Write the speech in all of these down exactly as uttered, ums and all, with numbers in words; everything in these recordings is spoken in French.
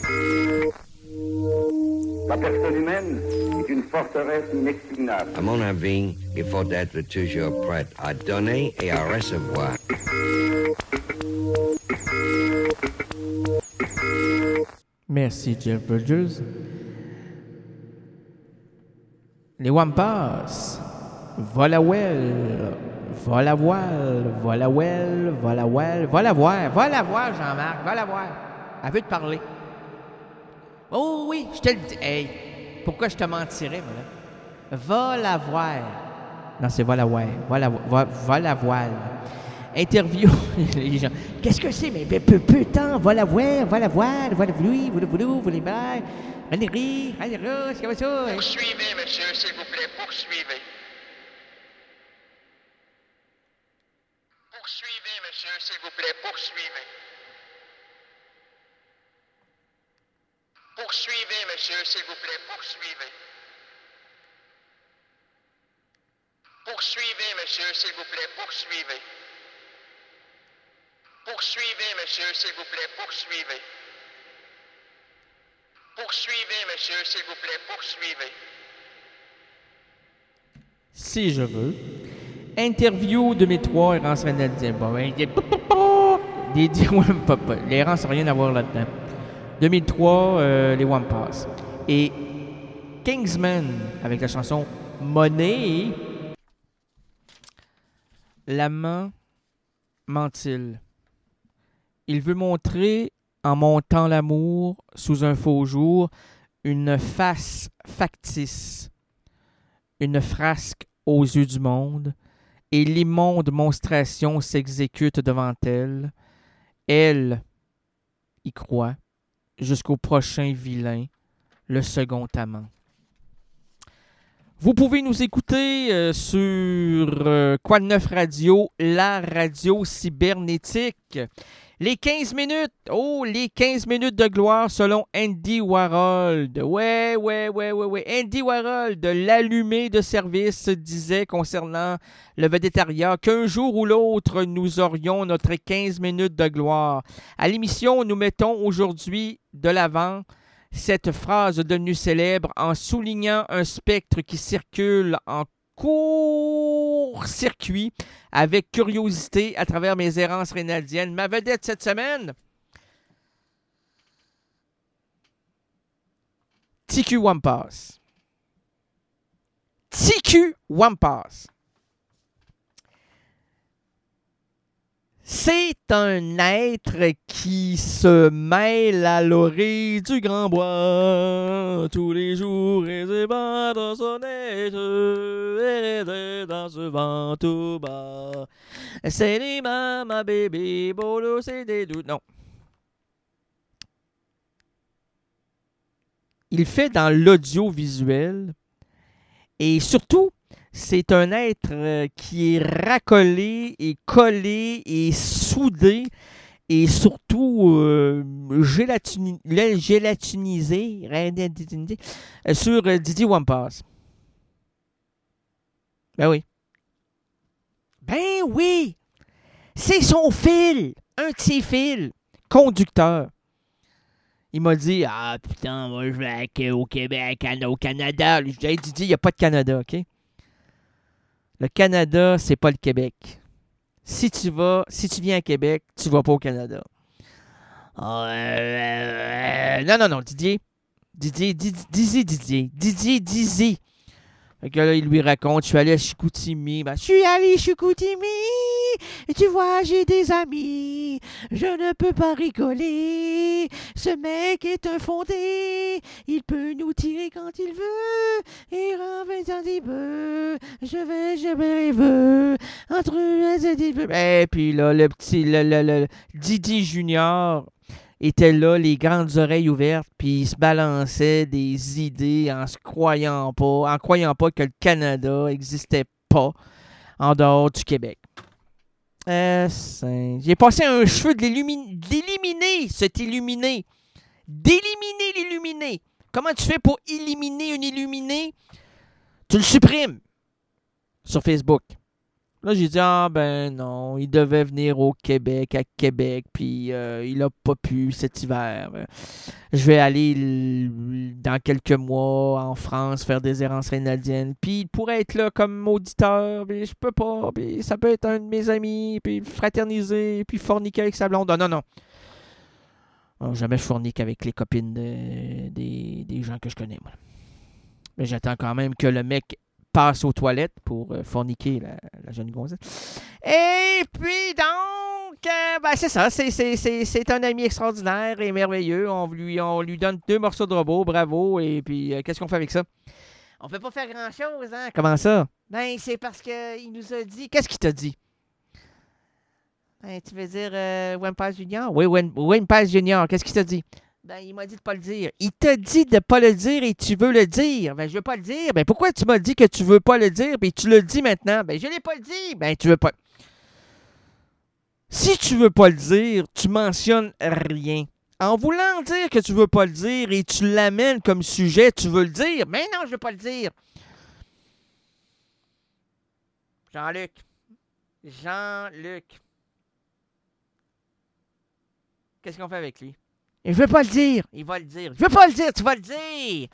La personne humaine est une forteresse inexpugnable. À mon avis, il faut être toujours prêt à donner et à recevoir. Merci, Jeff Bridges. Les Wampas. Voilà well. Voilà voile. Voilà well. Voilà well. Voilà voir. Voilà voir, Jean-Marc. Voilà voir. Elle veut te parler. Oh oui, je te le dis. Hey, pourquoi je te mentirais, moi, là? Va la voir. Non, c'est va la voir. Va la, va, va la voile. Interview. Les gens. Qu'est-ce que c'est? Mais peu, peu de temps. Va la voir. Va la voir. Va la voulu. Va la voulu. Va la voir. Allez, rire. Allez, rire. C'est comme ça. Poursuivez, monsieur, s'il vous plaît. Poursuivez. Poursuivez, monsieur, s'il vous plaît. Poursuivez. Poursuivez, monsieur, s'il vous plaît, poursuivez. Poursuivez, monsieur, s'il vous plaît, poursuivez. Poursuivez, monsieur, s'il vous plaît, poursuivez. Poursuivez, monsieur, s'il vous plaît, poursuivez. Si je veux. Interview deux mille trois, Errance Canadienne. Bon, ben, des des Wampas. L'errance n'a rien à voir là-dedans. deux mille trois, euh, les Wampas. Et Kingsman, avec la chanson Money. L'amant ment-il? Il veut montrer, en montant l'amour sous un faux jour, une face factice, une frasque aux yeux du monde, et l'immonde monstration s'exécute devant elle. Elle y croit. Jusqu'au prochain vilain, le second amant. Vous pouvez nous écouter euh, sur euh, Quoi de neuf Radio, la radio cybernétique. Les quinze minutes, oh, les quinze minutes de gloire selon Andy Warhol. Ouais, ouais, ouais, ouais, ouais. Andy Warhol, de l'allumé de service, disait concernant le végétariat qu'un jour ou l'autre, nous aurions notre quinze minutes de gloire. À l'émission, nous mettons aujourd'hui de l'avant cette phrase devenue célèbre en soulignant un spectre qui circule en court-circuit avec curiosité à travers mes errances rénaldiennes. Ma vedette cette semaine, T Q Wampas. T Q Wampas. C'est un être qui se mêle à l'orée du grand bois tous les jours et se bat dans son être et dans ce vent tout bas. C'est les mamas bébé bolo, c'est des doutes. Non. Il fait dans l'audiovisuel et surtout, c'est un être qui est racolé et collé et soudé et surtout euh, gélatini- gélatinisé euh, sur Didi Wampas. Ben oui. Ben oui! C'est son fil! Un de ses fils! Conducteur. Il m'a dit, ah putain, moi je vais au Québec, au Canada. Je lui ai dit, il n'y a pas de Canada, OK? Le Canada, c'est pas le Québec. Si tu vas, si tu viens à Québec, tu vas pas au Canada. Euh, euh, non, non, non, Didier. Didier, Didier, Didier, Didier, Didier, Didier. Fait que là, il lui raconte, je suis allé à Chicoutimi. Ben, je suis allé à Chicoutimi. Et tu vois, j'ai des amis. Je ne peux pas rigoler. Ce mec est un fondé. Il peut nous tirer quand il veut. Et renverser quand il veut. Je vais, je vais, il veut. Entre eux, et puis là, le petit, le, le, le, Didi Junior était là, les grandes oreilles ouvertes, puis il se balançait des idées en se croyant pas, en croyant pas que le Canada n'existait pas en dehors du Québec. Euh, J'ai passé un cheveu de l'éliminer, d'éliminer cet illuminé. D'éliminer l'illuminé. Comment tu fais pour éliminer un illuminé? Tu le supprimes sur Facebook. Là, j'ai dit, ah ben non, il devait venir au Québec, à Québec, puis euh, il a pas pu cet hiver. Je vais aller l- dans quelques mois en France faire des errances rénadiennes, puis il pourrait être là comme auditeur, mais je peux pas, puis ça peut être un de mes amis, puis fraterniser, puis forniquer avec sa blonde. Ah, non, non. Oh, jamais je fornique avec les copines de- des, des gens que je connais, moi. Mais j'attends quand même que le mec passe aux toilettes pour euh, forniquer la, la jeune gonzesse. Et puis donc, euh, ben c'est ça, c'est, c'est, c'est, c'est un ami extraordinaire et merveilleux. On lui, on lui donne deux morceaux de robot, bravo. Et puis, euh, qu'est-ce qu'on fait avec ça? On peut pas faire grand-chose, hein? Comment ça? Ben, c'est parce qu'il nous a dit... Qu'est-ce qu'il t'a dit? Ben, tu veux dire euh, Wampaz Junior? Oui, Wampaz Junior, qu'est-ce qu'il t'a dit? Ben, il m'a dit de pas le dire. Il t'a dit de pas le dire et tu veux le dire. Ben, je veux pas le dire. Ben, pourquoi tu m'as dit que tu veux pas le dire et tu le dis maintenant? Ben, je l'ai pas dit. Ben, tu veux pas. Si tu veux pas le dire, tu mentionnes rien. En voulant dire que tu veux pas le dire et tu l'amènes comme sujet, tu veux le dire. Mais non, je veux pas le dire. Jean-Luc. Jean-Luc. Qu'est-ce qu'on fait avec lui? Je veux pas le dire. Il va le dire. Je veux pas le dire, tu vas le dire.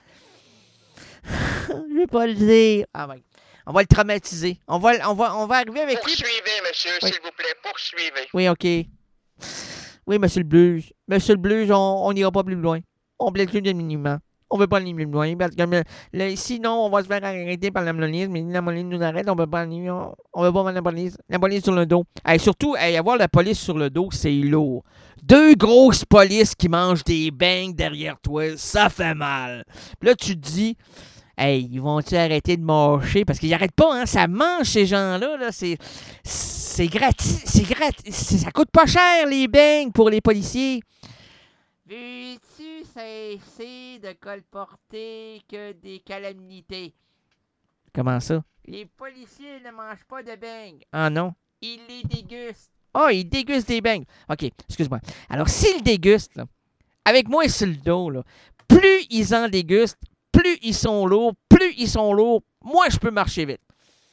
Je veux pas le dire. Ah ouais. On va le traumatiser. On va, on va, on va arriver avec lui. Poursuivez, monsieur, Oui. s'il vous plaît, poursuivez. Oui, OK. Oui, monsieur le Blues. Monsieur le Blues, on n'ira pas plus loin. On blesse plus de minimum. On veut pas aller plus loin. Parce que, euh, là, sinon, on va se faire arrêter par la police. Mais si la police nous arrête, on veut pas aller. On, on veut pas voir la police. La police sur le dos. Hey, surtout, hey, avoir la police sur le dos, c'est lourd. Deux grosses polices qui mangent des bangs derrière toi, ça fait mal. Puis là, tu te dis, hey, ils vont-tu arrêter de marcher? Parce qu'ils n'arrêtent pas, hein? Ça mange ces gens-là. Là. C'est, c'est gratis. C'est gratis. Ça coûte pas cher, les bangs, pour les policiers. Veux-tu cesser de colporter que des calamités? Comment ça? Les policiers ne mangent pas de bangs. Ah non? Ils les dégustent. Ah, oh, ils dégustent des bangs. OK, excuse-moi. Alors, s'ils dégustent, là, avec moi sur le dos, là, plus ils en dégustent, plus ils sont lourds, plus ils sont lourds, moi, je peux marcher vite.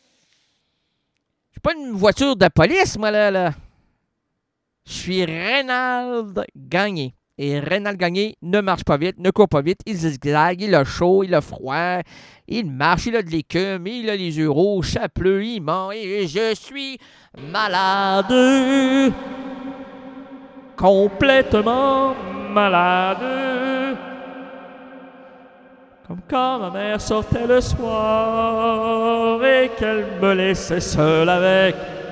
Je suis pas une voiture de police, moi, là. là. Je suis Reynald Gagné. Et Reynald Gagné ne marche pas vite, ne court pas vite, il zigzague, il a chaud, il a froid, il marche, il a de l'écume, il a les yeux rouges, ça pleut, il ment, et je suis malade, complètement malade, comme quand ma mère sortait le soir et qu'elle me laissait seule avec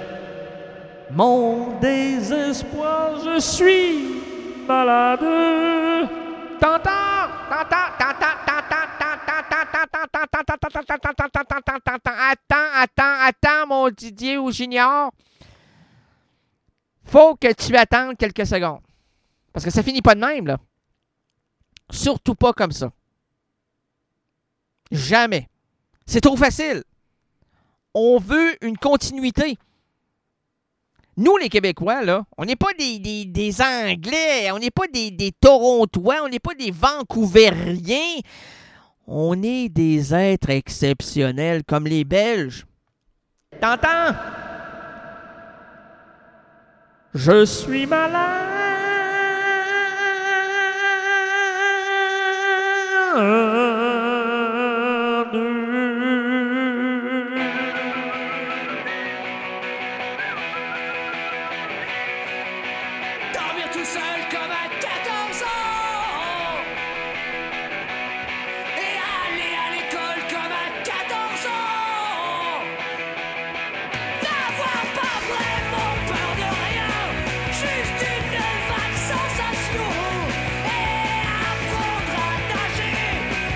mon désespoir, je suis malade. T'entends? T'entends? T'entends? T'entends? Attends, attends, attends, mon Didier ou Junior. Faut que tu attendes quelques secondes. Parce que ça finit pas de même, là. Surtout pas comme ça. Jamais. C'est trop facile. On veut une continuité. Nous, les Québécois, là, on n'est pas des, des, des Anglais, on n'est pas des, des Torontois, on n'est pas des Vancouveriens. On est des êtres exceptionnels comme les Belges. T'entends? Je suis malade. Dormir tout seul comme à quatorze ans et aller à l'école comme à quatorze ans. N'avoir pas vraiment peur de rien, juste une vague sensation et apprendre à nager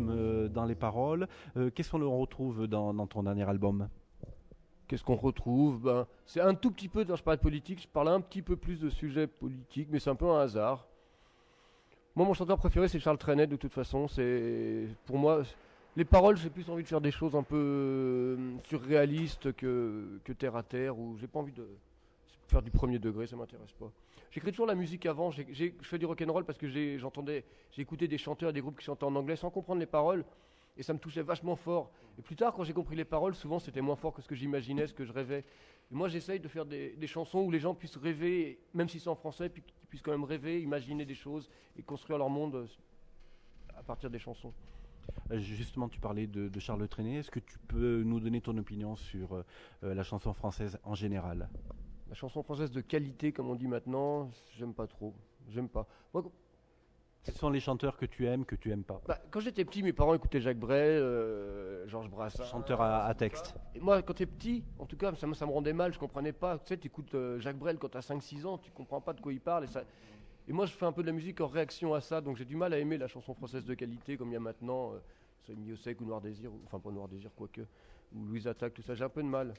politisme dans les paroles. Euh, qu'est-ce qu'on retrouve dans, dans ton dernier album ? Qu'est-ce qu'on retrouve ? Ben, c'est un tout petit peu, quand je parle de politique, je parle un petit peu plus de sujets politiques, mais c'est un peu un hasard. Moi, mon chanteur préféré, c'est Charles Trenet, de toute façon. C'est, pour moi, les paroles, j'ai plus envie de faire des choses un peu euh, surréalistes que, que terre à terre, ou j'ai pas envie de faire du premier degré, ça m'intéresse pas. J'écris toujours la musique avant, j'ai, j'ai, je fais du rock'n'roll parce que j'ai, j'entendais, j'ai écouté des chanteurs, des groupes qui chantaient en anglais sans comprendre les paroles, et ça me touchait vachement fort. Et plus tard, quand j'ai compris les paroles, souvent c'était moins fort que ce que j'imaginais, ce que je rêvais. Et moi, j'essaye de faire des, des chansons où les gens puissent rêver, même si c'est en français, puis qu'ils puissent quand même rêver, imaginer des choses et construire leur monde à partir des chansons. Justement, tu parlais de, de Charles Trenet. Est-ce que tu peux nous donner ton opinion sur euh, la chanson française en général ? La chanson française de qualité, comme on dit maintenant, j'aime pas trop. J'aime pas. Moi, quels sont les chanteurs que tu aimes, que tu aimes pas ? Bah, quand j'étais petit, mes parents écoutaient Jacques Brel, euh, Georges Brassens. Chanteur à, à texte. Et moi, quand t'es petit, en tout cas, ça, me- ça me rendait mal, je comprenais pas. Tu sais, t'écoutes euh, Jacques Brel quand t'as cinq six ans, tu comprends pas de quoi il parle. Et, ça... et moi, je fais un peu de la musique en réaction à ça, donc j'ai du mal à aimer la chanson française de qualité, comme il y a maintenant, euh, soit Mio Sec ou Noir Désir, ou, enfin pas Noir Désir, quoique, ou Louise Attaque, tout ça, j'ai un peu de mal.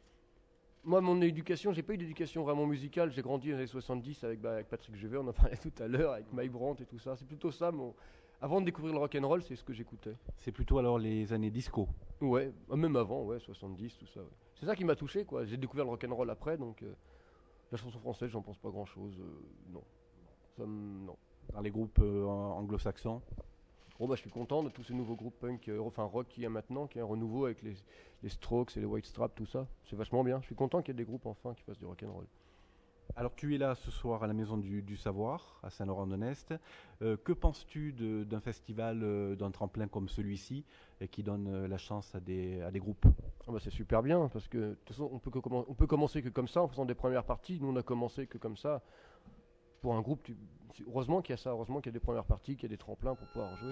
Moi, mon éducation, j'ai pas eu d'éducation vraiment musicale. J'ai grandi dans les années soixante-dix avec, bah, avec Patrick Jevet, on en parlait tout à l'heure, avec Mike Brandt et tout ça. C'est plutôt ça, mon... avant de découvrir le rock'n'roll, c'est ce que j'écoutais. C'est plutôt alors les années disco. Ouais, même avant, ouais, soixante-dix, tout ça. Ouais. C'est ça qui m'a touché, quoi. J'ai découvert le rock'n'roll après, donc euh, la chanson française, j'en pense pas grand-chose. Euh, non. Ça me... non. Dans les groupes euh, anglo-saxons. Bon, bah, je suis content de tous ces nouveaux groupes punk, euh, enfin rock qu'il y a maintenant, qu'il y a un renouveau avec les, les Strokes et les White Stripes, tout ça. C'est vachement bien. Je suis content qu'il y ait des groupes enfin qui fassent du rock'n'roll. Alors tu es là ce soir à la Maison du, du Savoir, à Saint-Laurent-de-Nest. Euh, que penses-tu de- d'un festival, euh, d'un tremplin comme celui-ci, et qui donne euh, la chance à des, à des groupes ? Ah bah, c'est super bien, parce que de toute façon, on peut, que commen- on peut commencer que comme ça, en faisant des premières parties. Nous, on a commencé que comme ça. Pour un groupe, tu... c'est- heureusement qu'il y a ça, heureusement qu'il y a des premières parties, qu'il y a des tremplins pour pouvoir jouer.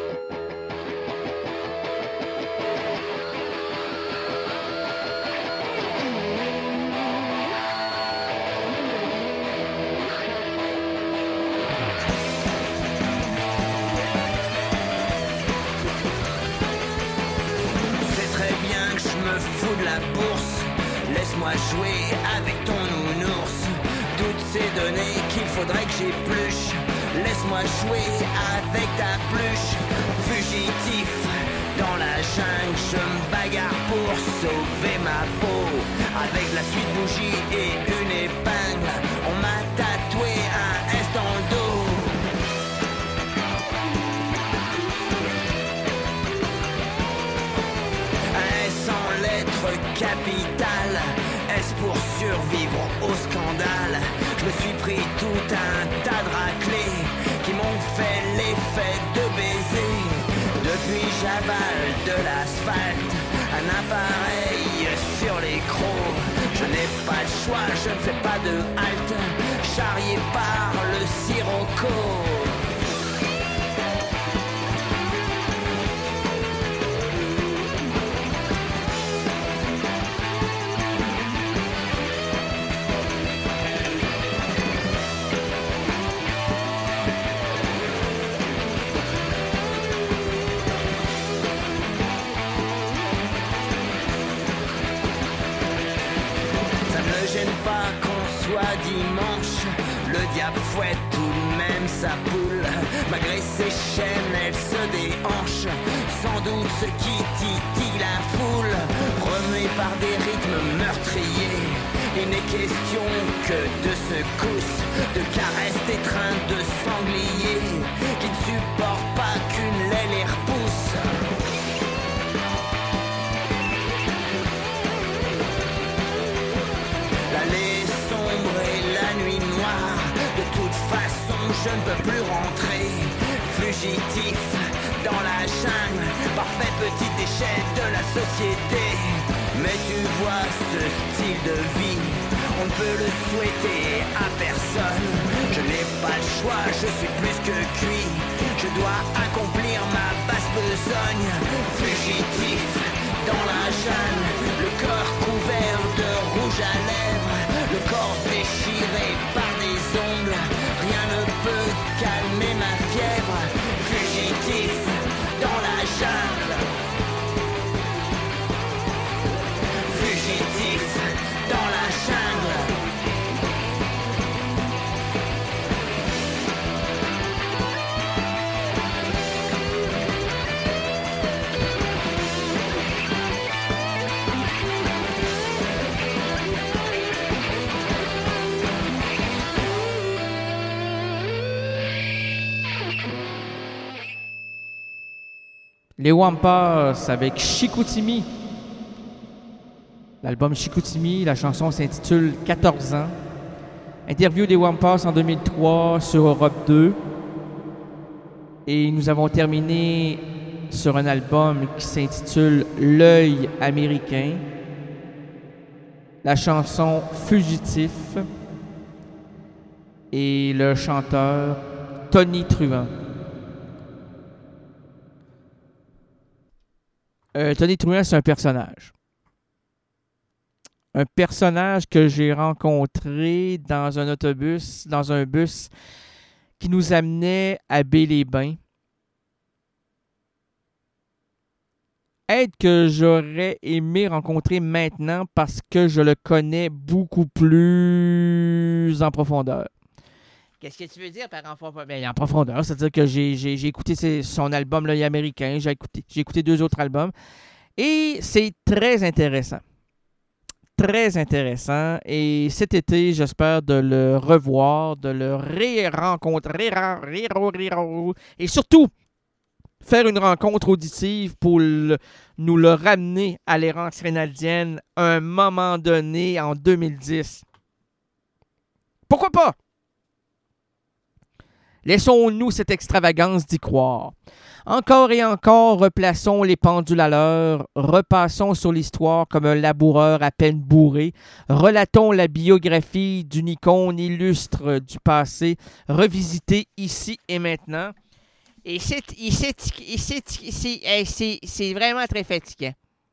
C'est très bien que je me fous de la bourse. Laisse-moi jouer avec ton nounours. Toutes ces données qu'il faudrait que j'épluche. Laisse-moi jouer avec ta pluche. Fugitif dans la jungle, je me bagarre pour sauver ma peau. Avec la suite bougie et une épingle, on m'a tatoué un S dans le dos. S en lettres capitales, S pour survivre au scandale. Je me suis pris tout un tas de raclés qui m'ont fait l'effet de baiser. Depuis j'avale de l'asphalte, un appareil sur les crocs. Je n'ai pas de choix, je ne fais pas de halte, charrié par le sirocco. Ça ne me gêne pas qu'on soit dimanche. Le diable fouette tout de même sa poule. Malgré ses chaînes, elle se déhanche. Sans doute ce qui titille la foule. Remué par des rythmes meurtriers. Il n'est question que de secousses, de caresses, d'étreintes, de sangliers qui ne supportent pas qu'une laine les repousse. L'allée sombre et la nuit noire. De toute façon je ne peux plus rentrer. Fugitif dans la jungle, parfait petit déchet de la société. Mais tu vois ce style de vie, on ne peut le souhaiter à personne. Je n'ai pas le choix, je suis plus que cuit. Je dois accomplir ma basse besogne. Fugitif dans la jungle, le corps couvert de rouge à lèvres, le corps déchiré par des ongles. Rien ne peut calmer ma fièvre. Fugitif dans la Les Wampas avec Chicoutimi. L'album Chicoutimi, la chanson s'intitule quatorze ans. Interview des Wampas en deux mille trois sur Europe deux. Et nous avons terminé sur un album qui s'intitule L'œil américain. La chanson Fugitif. Et le chanteur Tony Truant. Euh, Tony Truant, c'est un personnage. Un personnage que j'ai rencontré dans un autobus, dans un bus qui nous amenait à Baie-les-Bains. Être que j'aurais aimé rencontrer maintenant parce que je le connais beaucoup plus en profondeur. Qu'est-ce que tu veux dire par en profondeur? Ben, en profondeur, c'est-à-dire que j'ai, j'ai, j'ai écouté ses, son album L'œil américain, j'ai écouté, j'ai écouté deux autres albums, et c'est très intéressant. Très intéressant. Et cet été, j'espère de le revoir, de le ré-rencontrer, et surtout, faire une rencontre auditive pour le, nous le ramener à l'errance rénaldienne à un moment donné en deux mille dix. Pourquoi pas? Laissons-nous cette extravagance d'y croire. Encore et encore, replaçons les pendules à l'heure, repassons sur l'histoire comme un laboureur à peine bourré, relatons la biographie d'une icône illustre du passé, revisitée ici et maintenant. Et c'est, c'est, c'est, c'est, c'est, c'est vraiment très fatigant.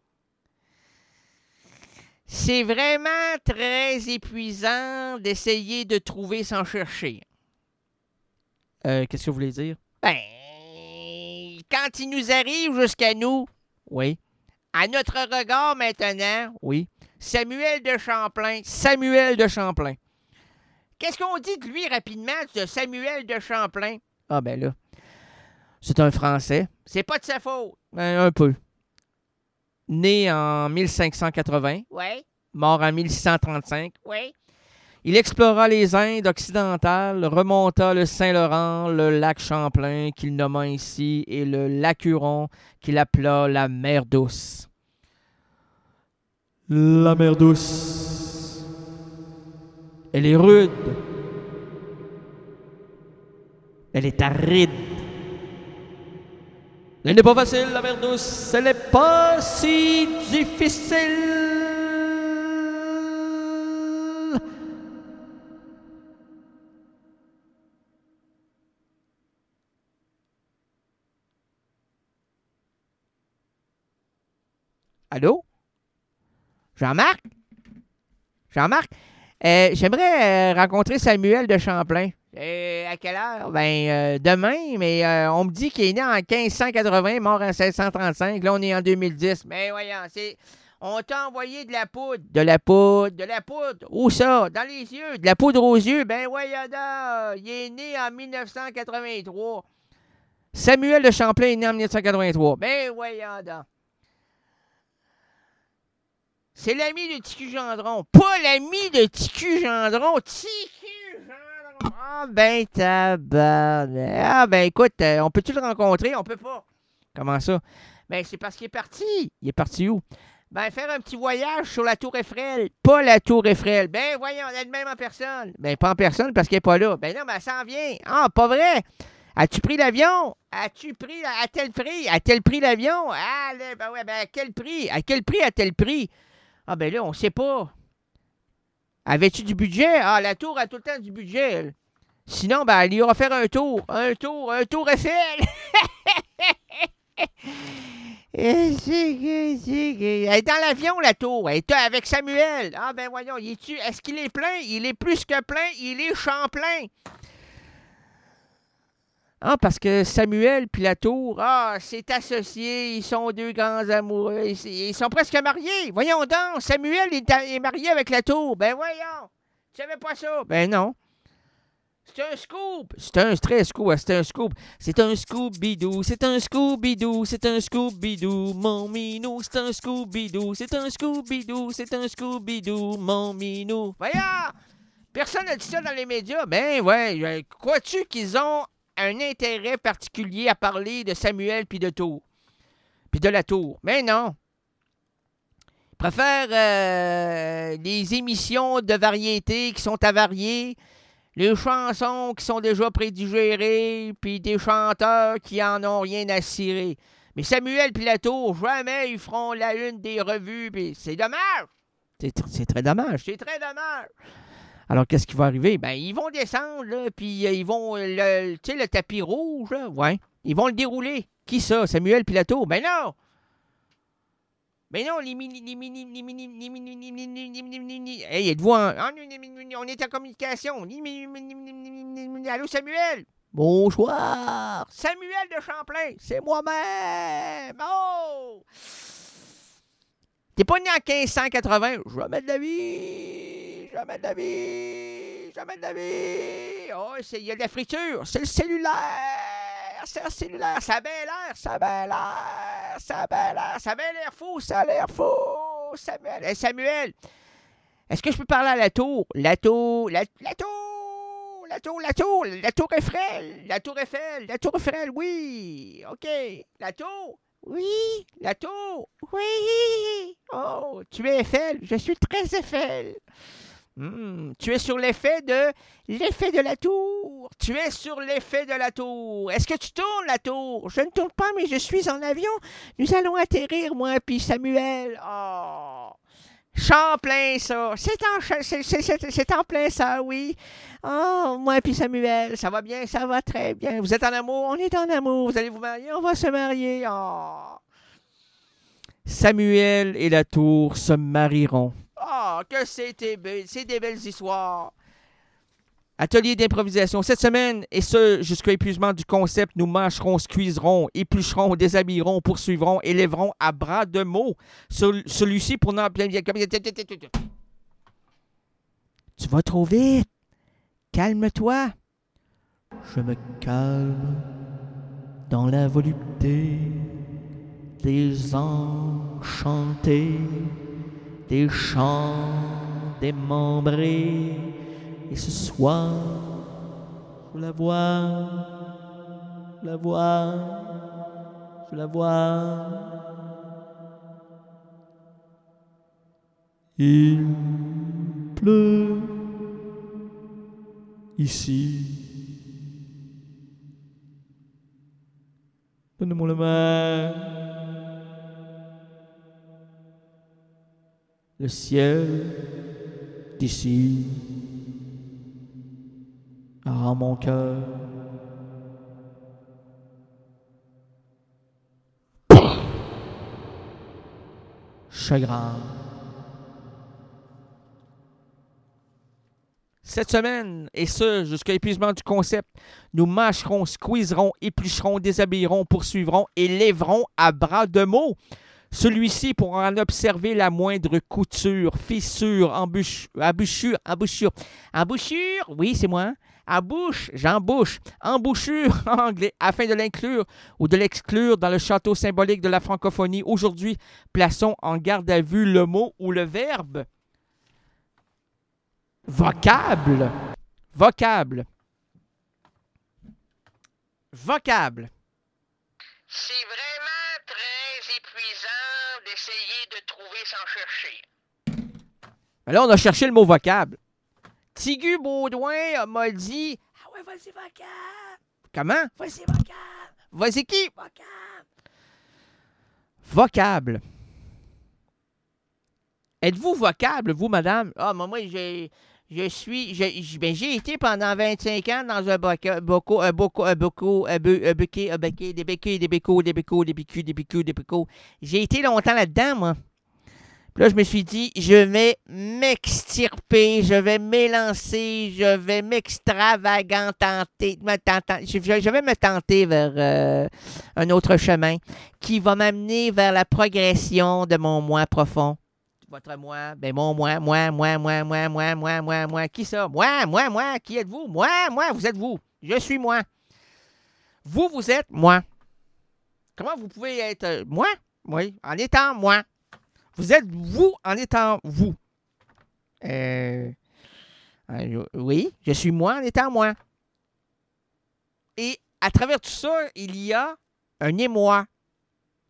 C'est vraiment très épuisant d'essayer de trouver sans chercher. Euh, qu'est-ce que vous voulez dire? Ben, quand il nous arrive jusqu'à nous, oui. À notre regard maintenant, oui. Samuel de Champlain, Samuel de Champlain. Qu'est-ce qu'on dit de lui rapidement, de Samuel de Champlain? Ah ben là, c'est un Français. C'est pas de sa faute. Ben, un peu. Né en mille cinq cent quatre-vingts. Oui. Mort en mille six cent trente-cinq. Oui. Il explora les Indes occidentales, remonta le Saint-Laurent, le lac Champlain qu'il nomma ainsi et le lac Huron qu'il appela la mer douce. La mer douce. Elle est rude. Elle est aride. Elle n'est pas facile, la mer douce. Elle n'est pas si difficile. Allô? Jean-Marc? Jean-Marc? Euh, j'aimerais euh, rencontrer Samuel de Champlain. Euh, à quelle heure? Ben, euh, demain, mais euh, on me dit qu'il est né en quinze cent quatre-vingts, mort en seize cent trente-cinq. Là, on est en deux mille dix. Mais voyons, c'est... On t'a envoyé de la poudre. De la poudre, de la poudre. Où ça? Dans les yeux. De la poudre aux yeux. Ben, voyons donc. Il est né en mille neuf cent quatre-vingt-trois. Samuel de Champlain est né en mille neuf cent quatre-vingt-trois. Ben, voyons donc. C'est l'ami de T Q Gendron. Pas l'ami de T Q Gendron. T Q Gendron. Ah, ben, tabarnak. Ah, ben, écoute, euh, on peut-tu le rencontrer? On peut pas. Comment ça? Ben, c'est parce qu'il est parti. Il est parti où? Ben, faire un petit voyage sur la Tour Eiffel. Pas la Tour Eiffel. Ben, voyons, on est de même en personne. Ben, pas en personne parce qu'elle n'est pas là. Ben, non, ben, elle s'en vient. Ah, pas vrai. As-tu pris l'avion? As-tu pris, à tel prix? A-t-elle pris l'avion? Ah, là, ben, ouais, ben, à quel prix? À quel prix a-t-elle pris? Ah, ben là, on sait pas. Avais-tu du budget? Ah, la tour a tout le temps du budget, elle. Sinon, ben, elle ira faire un tour. Un tour, un tour Eiffel. Elle est dans l'avion, la tour. Elle est avec Samuel. Ah, ben voyons, il est-tu, est-ce qu'il est plein? Il est plus que plein. Il est Champlain. Ah, parce que Samuel puis la tour, ah, c'est associé, ils sont deux grands amoureux, ils, ils sont presque mariés. Voyons donc, Samuel est, est marié avec la tour. Ben voyons, tu savais pas ça? Ben non. C'est un scoop. C'est un très scoop, c'est un scoop. C'est un Scooby-Doo, c'est un Scooby-Doo, c'est un Scooby-Doo, mon minou, c'est un Scooby-Doo, c'est un Scooby-Doo, c'est un Scooby-Doo, mon minou. Voyons, personne n'a dit ça dans les médias. Ben ouais, crois-tu qu'ils ont un intérêt particulier à parler de Samuel puis de Tour? puis de la tour. Mais non. Ils préfèrent euh, des émissions de variété qui sont avariées, les chansons qui sont déjà prédigérées, puis des chanteurs qui en ont rien à cirer. Mais Samuel puis la tour, jamais ils feront la une des revues, puis c'est dommage. C'est, tr- c'est très dommage, c'est très dommage. Alors, qu'est-ce qui va arriver? Ben, ils vont descendre, là, puis euh, ils vont, le, tu sais, le tapis rouge, là, ouais, ils vont le dérouler. Qui ça? Samuel puis la tour? Ben non! Ben non, les mini, les mini, les mini, les mini, les mini, les mini, les mini. Hey, êtes-vous en... On est en communication. Allô, Samuel? Bonsoir. Samuel de Champlain, c'est moi-même. Oh! T'es pas né en quinze cent quatre-vingts. Jamais de la vie. Jamais de la vie. Jamais de la vie. Oh, il y a de la friture. C'est le cellulaire. C'est le cellulaire. Ça a bien l'air. Ça a bien l'air. Ça a bien l'air. Ça a bien l'air fou. Ça a l'air fou. Samuel. Hey, Samuel, est-ce que je peux parler à la tour? La tour. La, la tour. La tour, la tour, la tour Eiffel, la tour Eiffel, la tour Eiffel, oui, OK. La tour, oui, la tour, oui. Oh, tu es Eiffel, je suis très Eiffel. Mmh, tu es sur l'effet de l'effet de la tour. Tu es sur l'effet de la tour. Est-ce que tu tournes la tour? Je ne tourne pas, mais je suis en avion. Nous allons atterrir, moi puis Samuel. Oh. Champlain, ça. C'est en, c'est, c'est, c'est, c'est en plein ça, oui. Oh, moi puis Samuel, ça va bien, ça va très bien. Vous êtes en amour, on est en amour. Vous allez vous marier, on va se marier. Oh. Samuel et la tour se marieront. Oh, que c'était be- c'est des belles histoires. Atelier d'improvisation. Cette semaine, et ce, jusqu'à épuisement du concept, nous mâcherons, squeezerons, éplucherons, déshabillerons, poursuivrons, élèverons à bras de mots. Celui-ci pour n'en... Tu vas trop vite. Calme-toi. Je me calme dans la volupté des enchantés, des chants démembrés. Et ce soir, je la vois, je la vois, je la vois. Il pleut ici. Donne-moi la main. Le ciel d'ici rend mon cœur chagrin. Cette semaine, et ce, jusqu'à épuisement du concept, nous mâcherons, squeezerons, éplucherons, déshabillerons, poursuivrons et lèverons à bras de mots. Celui-ci pour en observer la moindre couture, fissure, embûche, embouchure, embouchure, embouchure, oui, c'est moi, embouche, j'embouche, embouchure en anglais, afin de l'inclure ou de l'exclure dans le château symbolique de la francophonie. Aujourd'hui, plaçons en garde à vue le mot ou le verbe. Vocable. Vocable. Vocable. C'est vraiment très épuisant d'essayer de trouver sans chercher. Ben là, on a cherché le mot vocable. Tigu Baudouin m'a dit « Ah ouais, vas-y, vocable. » Comment? « Vas-y, vocable. »« Vas-y qui? »« Vocable. » Vocable. Êtes-vous vocable, vous, madame? Ah, moi, moi, j'ai... Je suis, je, ben, j'ai été pendant vingt-cinq ans dans un boca, boco, un boco, un boco, un bu, un buquet, un buquet, des béquets, des bécos, des bécos, des bécus, des bécus, des bécos. J'ai été longtemps là-dedans, moi. Puis là, je me suis dit, je vais m'extirper, je vais m'élancer, je vais m'extravaganter, me tenter, je, je vais me tenter vers euh, un autre chemin qui va m'amener vers la progression de mon moi profond. Votre moi, ben mon moi, moi, moi, moi, moi, moi, moi, moi, moi. Qui ça? Moi, moi, moi. Qui êtes-vous? Moi, moi, vous êtes vous. Je suis moi. Vous, vous êtes moi. Comment vous pouvez être euh, moi? Oui, en étant moi. Vous êtes vous en étant vous. Euh, euh, oui, je suis moi en étant moi. Et à travers tout ça, il y a un émoi.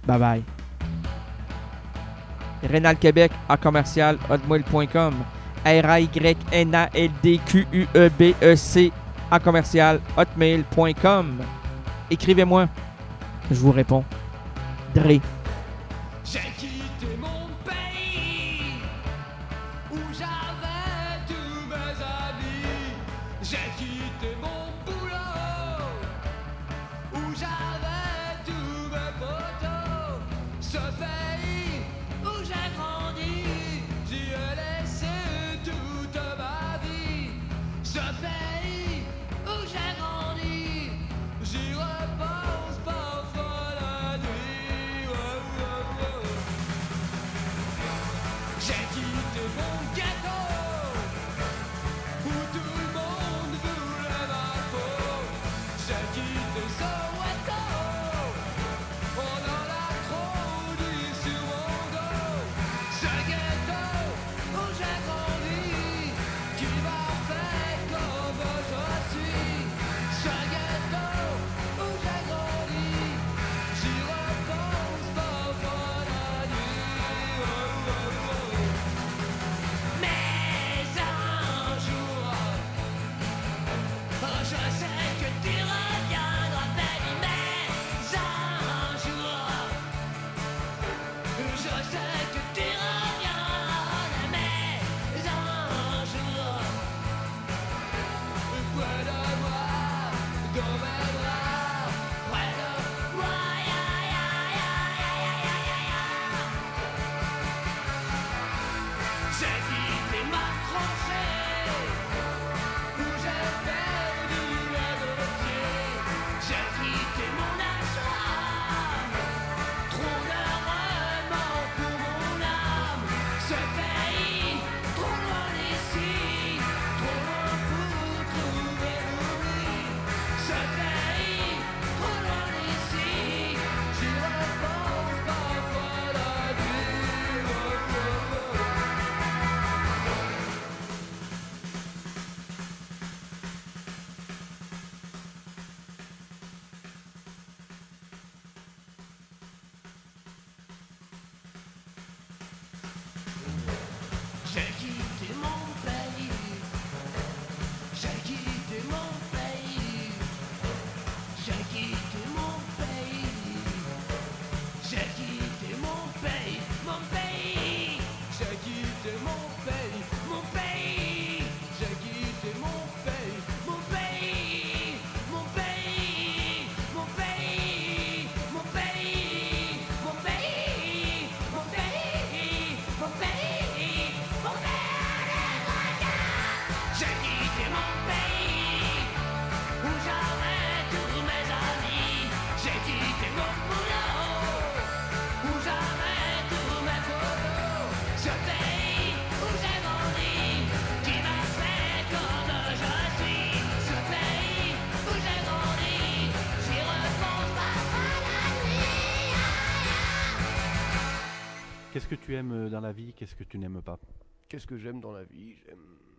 Bye bye. Rénal Québec à commercial hotmail point com. R A Y N A L D Q U E B E C à commercial hotmail point com. Écrivez-moi. Je vous réponds. Dre. J'ai quitté mon pays où j'avais tous mes amis. J'ai quitté mon boulot où j'avais tous mes potos. Ce pays où j'ai grandi, j'y ai laissé toute ma vie. Ce pays où j'ai grandi, j'y repense parfois la nuit. Oh, oh, oh. J'ai quitté mon ghetto où tout le monde voulait ma peau. J'ai quitté Soweto, on en a trop dit sur mon dos. Ce ghetto où j'ai grandi, qui m'a fait comme je suis. Ce ghetto où j'ai grandi, j'y repense parfois la nuit. Oh, oh, oh. Mais un jour, oh, je sais que tu reviendras, baby. Mais un jour, je sais que tu reviendras. Mais un jour, près de moi, dans mes bras, près de moi, ya, ya, ya, ya, ya, ya, ya, ya. J'ai quitté ma tranchée où j'ai perdu mes deux pieds. J'ai quitté mon âme, trop de remords pour mon âme. Ce pays, trop loin d'ici, trop loin pour trouver l'oubli. Ce pays, trop loin d'ici, j'y repense parfois la nuit. Oh, oh, oh. J'ai quitté mon pays, j'ai quitté mon pays, j'ai quitté mon pays, j'ai quitté mon pays, mon pays, j'ai quitté mon pays, mon pays, j'ai quitté mon pays, mon pays, mon pays, mon pays, mon pays, mon pays, mon pays, mon pays, mon pays. J'ai quitté mon pays où j'avais tous mes amis. J'ai quitté mon boulot où j'avais tous mes potos. Ce pays où j'ai grandi, qui m'a fait comme je suis. Ce pays où j'ai grandi, j'y repense parfois la nuit. Qu'est-ce que tu aimes dans la vie? Qu'est-ce que tu n'aimes pas? Qu'est-ce que j'aime dans la vie? J'aime.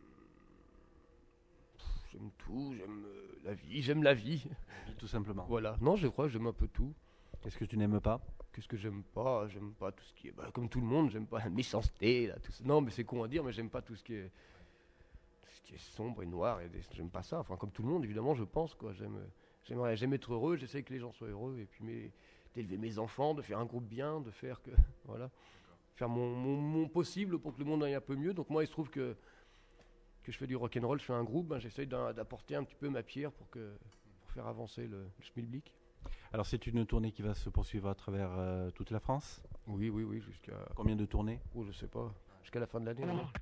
Pff, J'aime tout, j'aime euh, la vie, j'aime la vie. Tout simplement. Voilà. Non, je crois que j'aime un peu tout. Qu'est-ce que tu n'aimes pas? Qu'est-ce que j'aime pas? J'aime pas tout ce qui est. Bah, comme tout le monde, j'aime pas la méchanceté, là, tout ça. Non, mais c'est con à dire, mais j'aime pas tout ce qui est. Tout ce qui est sombre et noir. Et des- J'aime pas ça. Enfin, comme tout le monde, évidemment, je pense, quoi. J'aime, euh, j'aimerais, j'aime être heureux, j'essaie que les gens soient heureux. Et puis, mes- d'élever mes enfants, de faire un groupe bien, de faire que. Voilà. Faire mon, mon, mon possible pour que le monde aille un peu mieux. Donc, moi, il se trouve que. Que je fais du rock'n'roll, je fais un groupe, ben, j'essaye d'un- d'apporter un petit peu ma pierre pour, que, pour faire avancer le, le schmilblick. Alors c'est une tournée qui va se poursuivre à travers euh, toute la France. Oui, oui, oui, jusqu'à. Combien de tournées? Oh, je sais pas. Jusqu'à la fin de l'année. non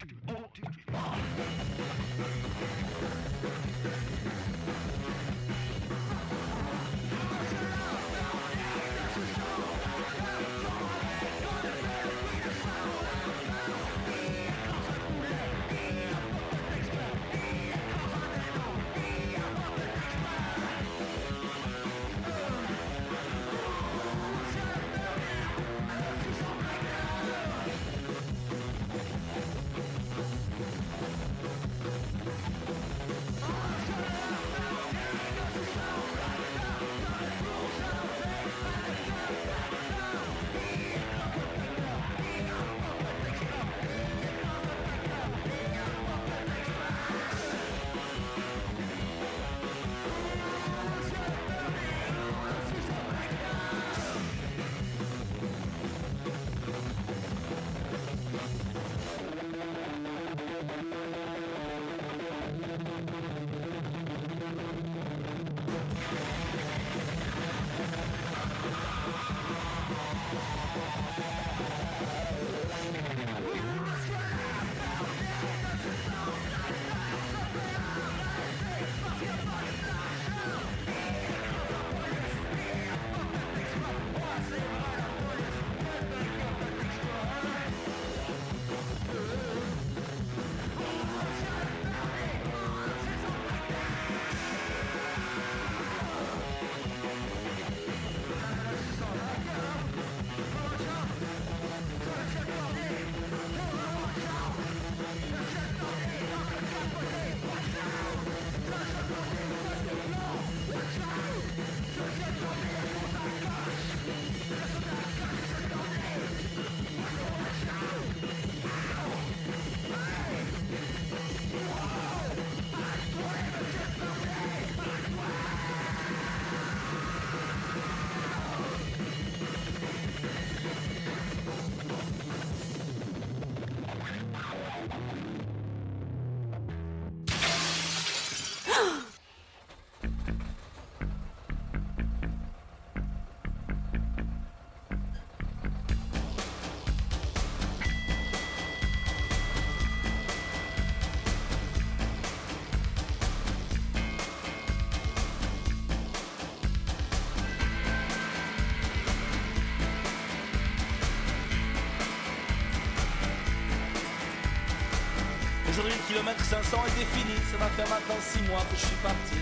Aujourd'hui le kilomètre cinq cents était fini. Ça va faire maintenant six mois que je suis parti.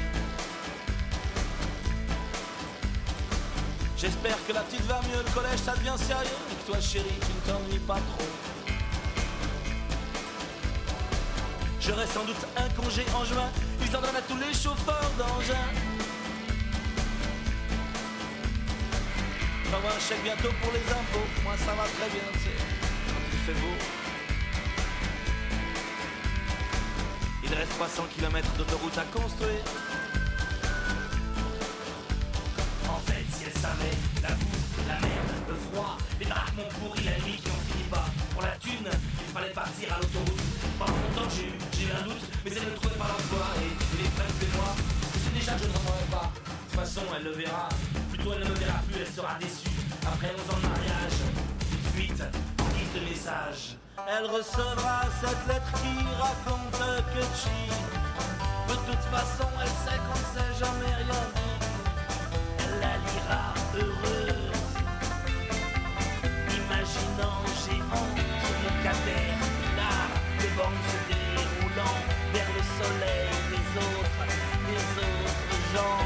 J'espère que la petite va mieux, le collège ça devient sérieux. Et que toi chérie tu ne t'ennuies pas trop. J'aurai sans doute un congé en juin. Ils en donnent à tous les chauffeurs d'engins. J'envoie un chèque bientôt pour les impôts. Moi ça va très bien, tu sais, quand il fait beau. Il reste trois cents kilomètres d'autoroute à construire. En fait, si elle savait, la boue, la merde, le froid, les baraquements pourris, la nuit qui n'en finit pas. Pour la thune, il fallait partir à l'autoroute. Pendant longtemps j'ai eu, j'ai eu un doute, mais elle ne trouvait pas l'emploi. Et, et les frères de moi, je sais déjà que je ne rendrai pas. De toute façon, elle le verra. Plutôt elle ne me verra plus, elle sera déçue. Après onze ans de mariage, une fuite en guise de message. Elle recevra cette lettre qui raconte que chi. De toute façon, elle sait qu'on ne sait jamais rien dit. Elle la lira heureuse, imaginant géant sur le caterpillar, les bornes se déroulant vers le soleil des autres, des autres gens.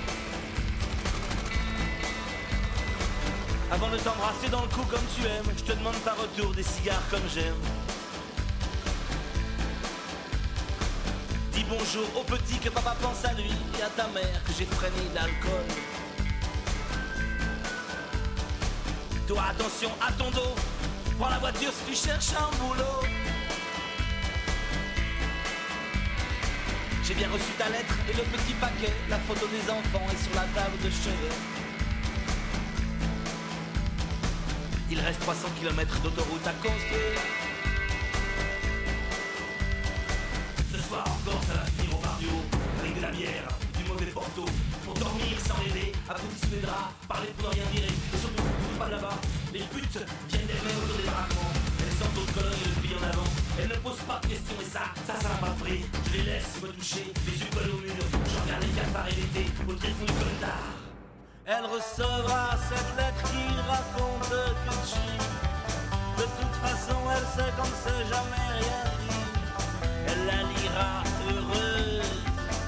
Avant de t'embrasser dans le cou comme tu aimes, je te demande par retour des cigares comme j'aime. Dis bonjour au petit que papa pense à lui, et à ta mère que j'ai freiné l'alcool. Toi attention à ton dos, prends la voiture si tu cherches un boulot. J'ai bien reçu ta lettre et le petit paquet, la photo des enfants est sur la table de chevet. Il reste trois cents kilomètres d'autoroute à construire. Ce soir encore ça va finir au bar du haut, avec de la bière, du mauvais porto. Pour dormir sans rêver, applaudis sous les draps, parler pour ne rien dire. Et surtout, tout pas là-bas, les putes viennent d'elles-mêmes autour des baraquements. Elles sentent d'autres colonnes et le pays en avant. Elles ne posent pas de questions et ça, ça, ça n'a pas pris. Je les laisse me toucher, les yeux collés au mur. Je regarde les cafards et l'été, au tréfonds du coltard. Elle recevra cette lettre qui raconte que tu. De toute façon, elle sait qu'on ne sait jamais rien dit. Elle la lira heureuse,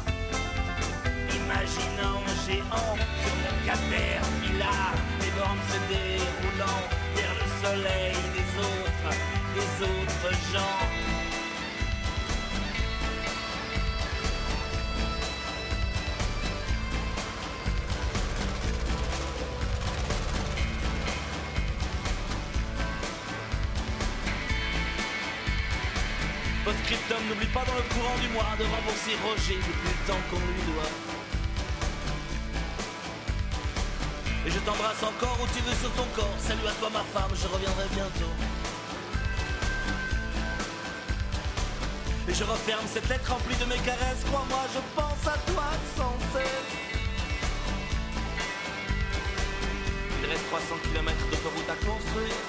imaginant un géant sur le caterpillar, les bornes se déroulant vers le soleil des autres, des autres gens. Post-scriptum, n'oublie pas dans le courant du mois de rembourser Roger depuis le temps qu'on lui doit. Et je t'embrasse encore où tu veux sur ton corps. Salut à toi ma femme, je reviendrai bientôt. Et je referme cette lettre remplie de mes caresses. Crois-moi, je pense à toi sans cesse. Il reste trois cents kilomètres d'autoroute à construire.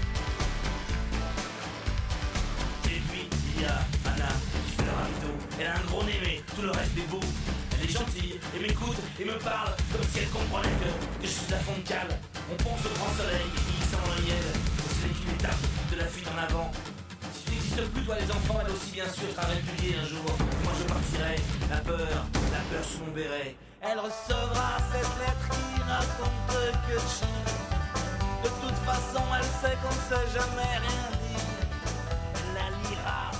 Il y a Anna qui fait le ravito. Elle a un gros nez mais tout le reste est beau. Elle est gentille et m'écoute et me parle comme si elle comprenait que, que je suis à fond de cale. On pense au grand soleil qui sent dans le miel. C'est une étape de la fuite en avant. Si tu n'existes plus toi les enfants, elle aussi bien sûr sera répudiée un jour. Moi je partirai, la peur, la peur sous mon béret. Elle recevra cette lettre qui raconte que tu. De toute façon elle sait qu'on ne sait jamais rien dire. Elle la lira